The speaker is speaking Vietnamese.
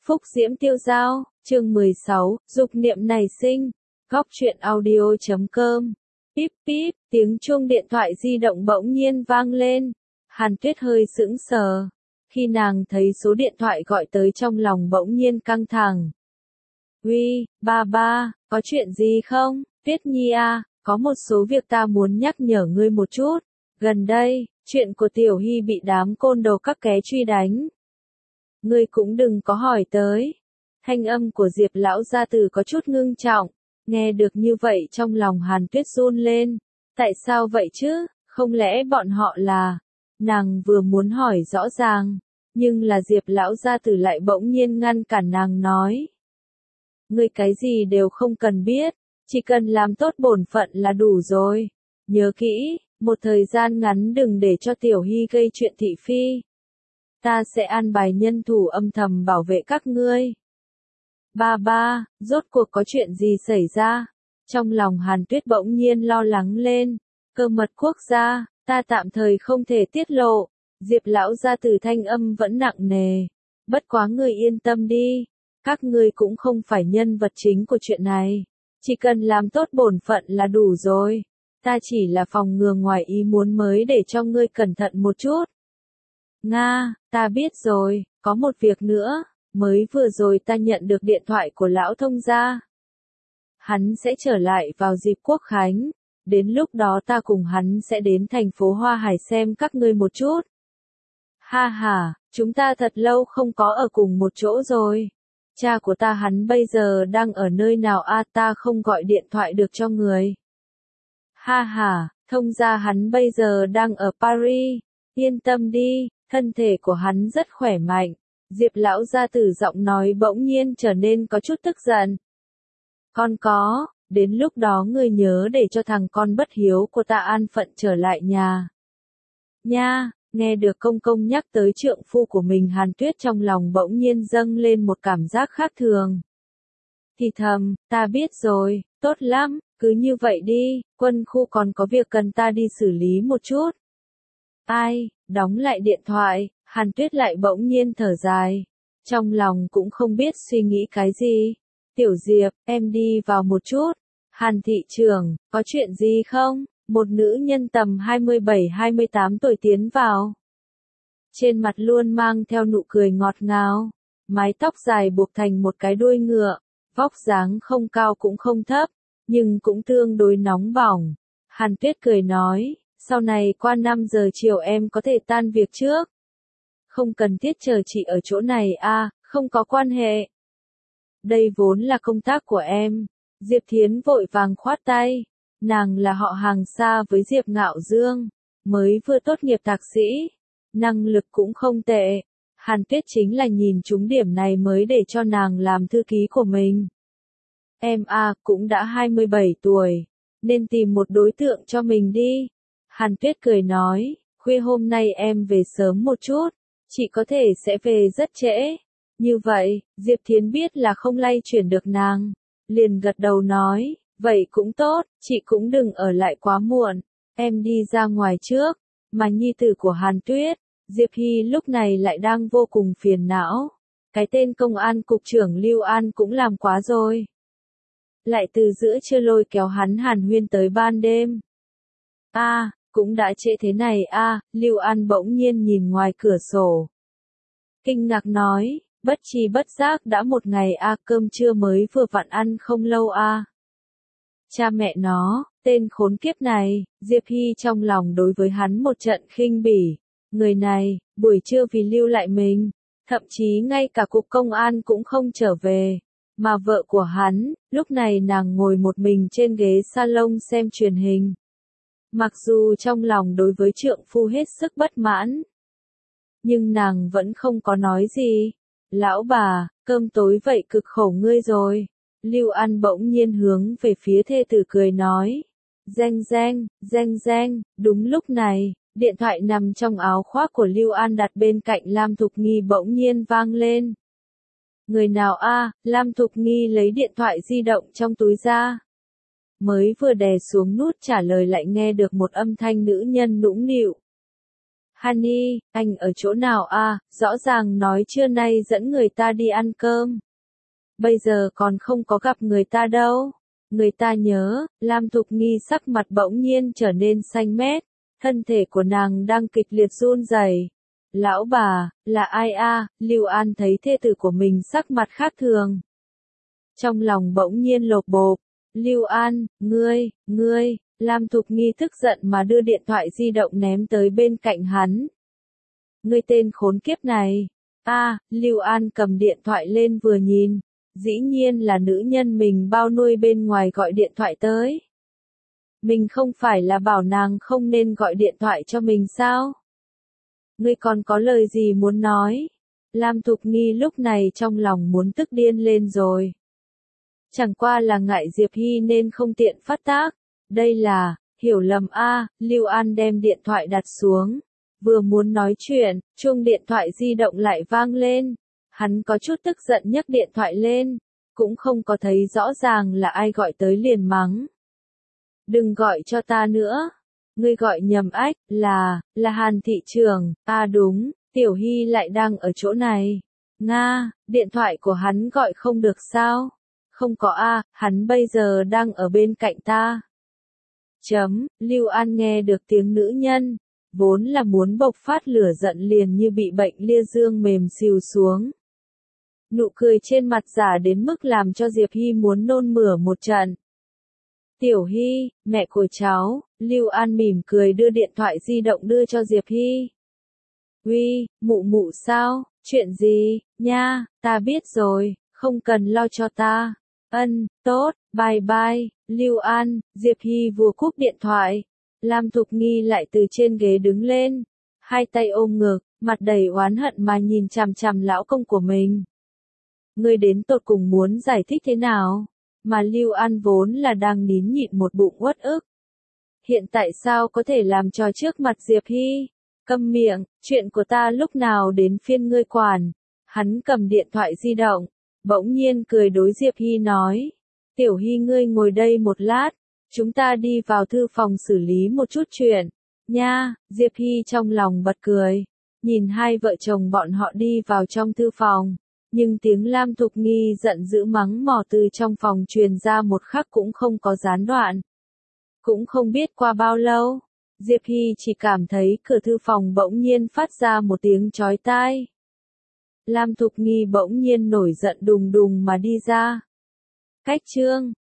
Phúc diễm tiêu dao, chương 16, dục niệm nảy sinh. Góc truyện audio.com. Píp píp, tiếng chuông điện thoại di động bỗng nhiên vang lên. Hàn Tuyết hơi sững sờ. Khi nàng thấy số điện thoại gọi tới trong lòng bỗng nhiên căng thẳng. Uy, ba, có chuyện gì không? Tuyết Nhi à, có một số việc ta muốn nhắc nhở ngươi một chút. Gần đây, chuyện của Tiểu Hy bị đám côn đồ các ké truy đánh. Ngươi cũng đừng có hỏi tới. Thanh âm của Diệp lão gia tử có chút ngưng trọng. Nghe được như vậy trong lòng Hàn Tuyết run lên. Tại sao vậy chứ? Không lẽ bọn họ là... Nàng vừa muốn hỏi rõ ràng. Nhưng là Diệp lão gia tử lại bỗng nhiên ngăn cản nàng nói. Ngươi cái gì đều không cần biết. Chỉ cần làm tốt bổn phận là đủ rồi. Nhớ kỹ, một thời gian ngắn đừng để cho Tiểu Hy gây chuyện thị phi. Ta sẽ an bài nhân thủ âm thầm bảo vệ các ngươi. Ba, rốt cuộc có chuyện gì xảy ra? Trong lòng Hàn Tuyết bỗng nhiên lo lắng lên. Cơ mật quốc gia, ta tạm thời không thể tiết lộ. Diệp lão gia tử thanh âm vẫn nặng nề. Bất quá ngươi yên tâm đi. Các ngươi cũng không phải nhân vật chính của chuyện này. Chỉ cần làm tốt bổn phận là đủ rồi. Ta chỉ là phòng ngừa ngoài ý muốn mới để cho ngươi cẩn thận một chút. Nga, ta biết rồi, có một việc nữa. Mới vừa rồi ta nhận được điện thoại của lão thông gia. Hắn sẽ trở lại vào dịp quốc khánh. Đến lúc đó ta cùng hắn sẽ đến thành phố Hoa Hải xem các ngươi một chút. Ha, chúng ta thật lâu không có ở cùng một chỗ rồi. Cha của ta hắn bây giờ đang ở nơi nào à, ta không gọi điện thoại được cho người. Ha, thông gia hắn bây giờ đang ở Paris. Yên tâm đi, thân thể của hắn rất khỏe mạnh. Diệp lão gia tử giọng nói bỗng nhiên trở nên có chút tức giận. Con có, đến lúc đó ngươi nhớ để cho thằng con bất hiếu của ta an phận trở lại nhà. Nha, nghe được công công nhắc tới trượng phu của mình, Hàn Tuyết trong lòng bỗng nhiên dâng lên một cảm giác khác thường. Thì thầm, ta biết rồi, tốt lắm, cứ như vậy đi, quân khu còn có việc cần ta đi xử lý một chút. Ai, đóng lại điện thoại. Hàn Tuyết lại bỗng nhiên thở dài. Trong lòng cũng không biết suy nghĩ cái gì. Tiểu Diệp, em đi vào một chút. Hàn thị trưởng, có chuyện gì không? Một nữ nhân tầm 27-28 tuổi tiến vào. Trên mặt luôn mang theo nụ cười ngọt ngào. Mái tóc dài buộc thành một cái đuôi ngựa. Vóc dáng không cao cũng không thấp. Nhưng cũng tương đối nóng bỏng. Hàn Tuyết cười nói. Sau này qua 5 giờ chiều em có thể tan việc trước. Không cần thiết chờ chị ở chỗ này à, không có quan hệ. Đây vốn là công tác của em. Diệp Thiến vội vàng khoát tay. Nàng là họ hàng xa với Diệp Ngạo Dương. Mới vừa tốt nghiệp thạc sĩ. Năng lực cũng không tệ. Hàn Tuyết chính là nhìn trúng điểm này mới để cho nàng làm thư ký của mình. Em à, cũng đã 27 tuổi. Nên tìm một đối tượng cho mình đi. Hàn Tuyết cười nói, khuya hôm nay em về sớm một chút. Chị có thể sẽ về rất trễ. Như vậy, Diệp Thiến biết là không lay chuyển được nàng. Liền gật đầu nói, vậy cũng tốt, chị cũng đừng ở lại quá muộn. Em đi ra ngoài trước. Mà nhi tử của Hàn Tuyết, Diệp Hy lúc này lại đang vô cùng phiền não. Cái tên công an cục trưởng Lưu An cũng làm quá rồi. Lại từ giữa trưa lôi kéo hắn hàn huyên tới ban đêm. Cũng đã trễ thế này à, Lưu An bỗng nhiên nhìn ngoài cửa sổ. Kinh ngạc nói, bất tri bất giác đã một ngày à, cơm trưa mới vừa vặn ăn không lâu à. Cha mẹ nó, tên khốn kiếp này, Diệp Hy trong lòng đối với hắn một trận khinh bỉ. Người này, buổi trưa vì lưu lại mình, thậm chí ngay cả cục công an cũng không trở về. Mà vợ của hắn, lúc này nàng ngồi một mình trên ghế salon xem truyền hình. Mặc dù trong lòng đối với trượng phu hết sức bất mãn, nhưng nàng vẫn không có nói gì. Lão bà, cơm tối vậy cực khổ ngươi rồi. Lưu An bỗng nhiên hướng về phía thê tử cười nói. Reng, đúng lúc này, điện thoại nằm trong áo khoác của Lưu An đặt bên cạnh Lam Thục Nghi bỗng nhiên vang lên. Người nào a? Lam Thục Nghi lấy điện thoại di động trong túi ra. Mới vừa đè xuống nút trả lời lại nghe được một âm thanh nữ nhân nũng nịu. Honey, anh ở chỗ nào à, rõ ràng nói trưa nay dẫn người ta đi ăn cơm. Bây giờ còn không có gặp người ta đâu. Người ta nhớ, Lam Thục Nghi sắc mặt bỗng nhiên trở nên xanh mét, thân thể của nàng đang kịch liệt run rẩy. Lão bà, là ai a? Lưu An thấy thê tử của mình sắc mặt khác thường. Trong lòng bỗng nhiên lột bột. Lưu An, ngươi, Lam Thục Nghi tức giận mà đưa điện thoại di động ném tới bên cạnh hắn. Ngươi tên khốn kiếp này. Lưu An cầm điện thoại lên vừa nhìn. Dĩ nhiên là nữ nhân mình bao nuôi bên ngoài gọi điện thoại tới. Mình không phải là bảo nàng không nên gọi điện thoại cho mình sao? Ngươi còn có lời gì muốn nói? Lam Thục Nghi lúc này trong lòng muốn tức điên lên rồi. Chẳng qua là ngại Diệp Hy nên không tiện phát tác. Đây là, hiểu lầm Lưu An đem điện thoại đặt xuống. Vừa muốn nói chuyện, chuông điện thoại di động lại vang lên. Hắn có chút tức giận nhấc điện thoại lên. Cũng không có thấy rõ ràng là ai gọi tới liền mắng. Đừng gọi cho ta nữa. Ngươi gọi nhầm ách, là Hàn thị trưởng. Đúng, Tiểu Hy lại đang ở chỗ này. Nga, điện thoại của hắn gọi không được sao? Không có hắn bây giờ đang ở bên cạnh ta. Lưu An nghe được tiếng nữ nhân, vốn là muốn bộc phát lửa giận liền như bị bệnh lia dương mềm xìu xuống. Nụ cười trên mặt giả đến mức làm cho Diệp Hy muốn nôn mửa một trận. Tiểu Hy, mẹ của cháu, Lưu An mỉm cười đưa điện thoại di động đưa cho Diệp Hy. Uy, mụ sao, chuyện gì, nha, ta biết rồi, không cần lo cho ta. Tốt, bye bye, Lưu An, Diệp Hy vừa cúp điện thoại. Lam Thục Nghi lại từ trên ghế đứng lên, hai tay ôm ngực, mặt đầy oán hận mà nhìn chằm chằm lão công của mình. Ngươi đến tột cùng muốn giải thích thế nào? Mà Lưu An vốn là đang nín nhịn một bụng uất ức. Hiện tại sao có thể làm trò trước mặt Diệp Hy? Câm miệng, chuyện của ta lúc nào đến phiên ngươi quản. Hắn cầm điện thoại di động, bỗng nhiên cười đối Diệp Hy nói. Tiểu Hy ngươi ngồi đây một lát, chúng ta đi vào thư phòng xử lý một chút chuyện. Nha, Diệp Hy trong lòng bật cười. Nhìn hai vợ chồng bọn họ đi vào trong thư phòng. Nhưng tiếng Lam Thục Nghi giận dữ mắng mỏ từ trong phòng truyền ra một khắc cũng không có gián đoạn. Cũng không biết qua bao lâu, Diệp Hy chỉ cảm thấy cửa thư phòng bỗng nhiên phát ra một tiếng chói tai. Lam Thục Nghi bỗng nhiên nổi giận đùng đùng mà đi ra. Cách chương